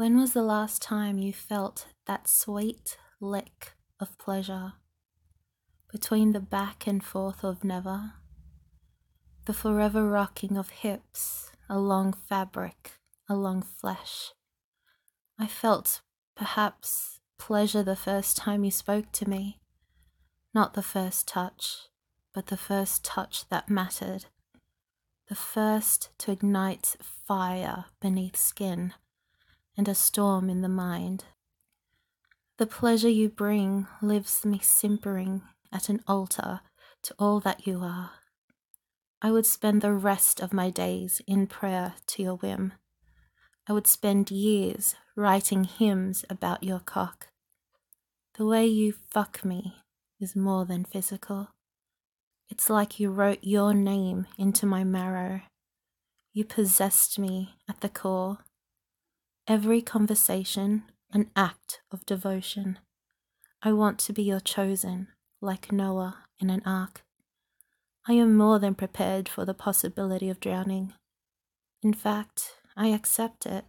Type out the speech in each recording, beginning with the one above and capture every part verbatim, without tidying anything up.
When was the last time you felt that sweet lick of pleasure between the back and forth of never, the forever rocking of hips along fabric, along flesh? I felt, perhaps, pleasure the first time you spoke to me, not the first touch, but the first touch that mattered, the first to ignite fire beneath skin and a storm in the mind. The pleasure you bring leaves me simpering at an altar to all that you are. I would spend the rest of my days in prayer to your whim. I would spend years writing hymns about your cock. The way you fuck me is more than physical. It's like you wrote your name into my marrow. You possessed me at the core. Every conversation, an act of devotion. I want to be your chosen, like Noah in an ark. I am more than prepared for the possibility of drowning. In fact, I accept it.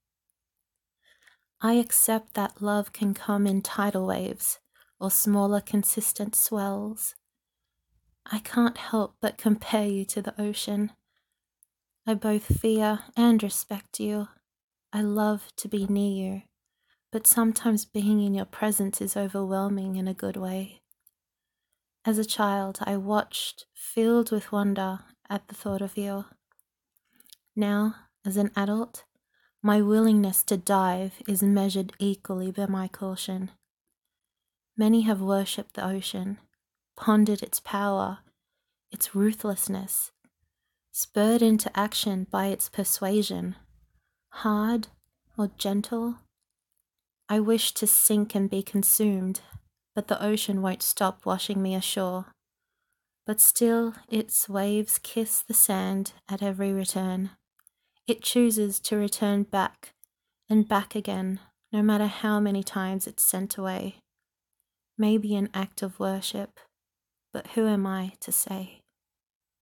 I accept that love can come in tidal waves or smaller consistent swells. I can't help but compare you to the ocean. I both fear and respect you. I love to be near you, but sometimes being in your presence is overwhelming in a good way. As a child, I watched, filled with wonder at the thought of you. Now, as an adult, my willingness to dive is measured equally by my caution. Many have worshipped the ocean, pondered its power, its ruthlessness, spurred into action by its persuasion, hard or gentle. I wish to sink and be consumed, but the ocean won't stop washing me ashore. But still its waves kiss the sand at every return. It chooses to return back and back again, no matter how many times it's sent away. Maybe an act of worship, but who am I to say?